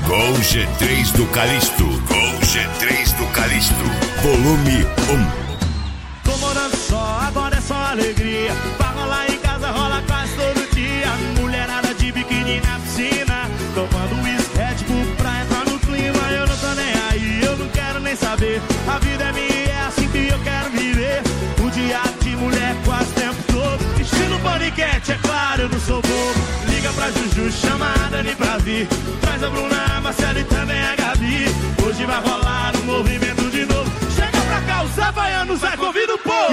Com G3 do Calixto. Com G3 do Calixto. Volume 1. Tô morando só, agora é só alegria. Pra rolar em casa, rola quase todo dia. Mulherada de biquíni na piscina, tomando uísque, Red Bull pra entrar no clima. Eu não tô nem aí, eu não quero nem saber. A vida é minha, é assim que eu quero viver. O dia de mulher quase o tempo todo. Estilo paniquete, é claro, eu não sou bobo. Liga pra Juju, chama a Dani pra vir. Traz a Bruna, a Marcela e também a Gabi. Hoje vai rolar um movimento de novo. Chega pra cá, os havaianos, vai, convida o povo.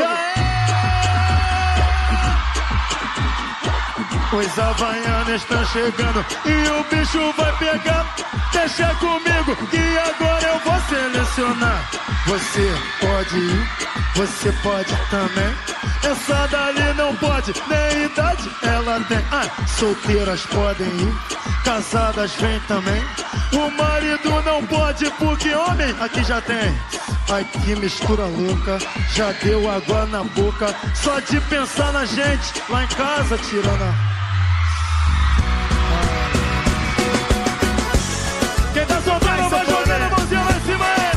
Os havaianos estão chegando e o bicho vai pegar. Deixa comigo que agora eu vou selecionar. Você pode ir, você pode também. Essa dali não pode, nem idade ela tem. Solteiras podem ir, casadas vem também. O marido não pode porque homem aqui já tem. Ai que mistura louca, já deu água na boca. Só de pensar na gente lá em casa tirando a... Quem tá soltando vai jogando a mãozinha lá em cima aí.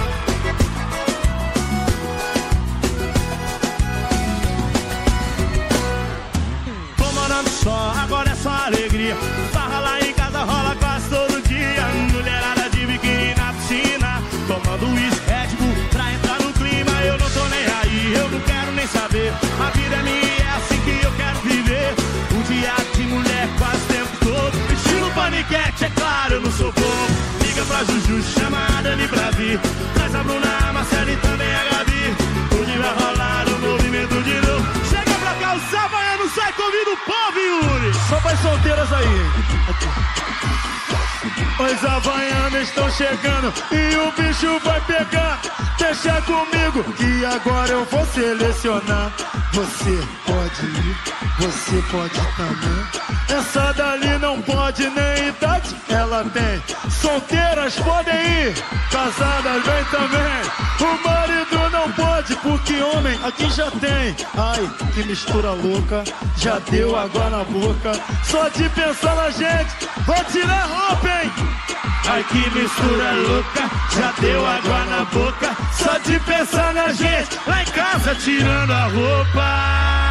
Tô morando só, agora é só alegria. Farra lá em casa, rola quase todo dia. Mulherada de biquíni na piscina, tomando uísque, Red Bull pra entrar no clima. Eu não tô nem aí, eu não quero nem saber. A vida é minha, é assim que eu quero viver. Um dia de mulher quase o tempo todo. Estilo paniquete, é claro, eu não sou bobo. Liga pra Juju, chama a Dani pra vir. Traz a Bruna, a Marcela e também a Gabi. Hoje vai rolar um movimento de novo. Chega pra cá, o havaianos, sai, convida o povo, Yuri. Só para as solteiras aí. Os havaianos estão chegando e o bicho vai pegar. Deixa comigo que agora eu vou selecionar. Você pode ir, você pode também. Essa dali não pode, nem idade ela tem. Solteiras podem ir, casadas vem também. O marido não pode porque homem aqui já tem. Ai, que mistura louca, já deu água na boca. Só de pensar na gente, vou tirar a roupa, hein? Ai que mistura louca, já deu água na boca. Só de pensar na gente, lá em casa tirando a roupa.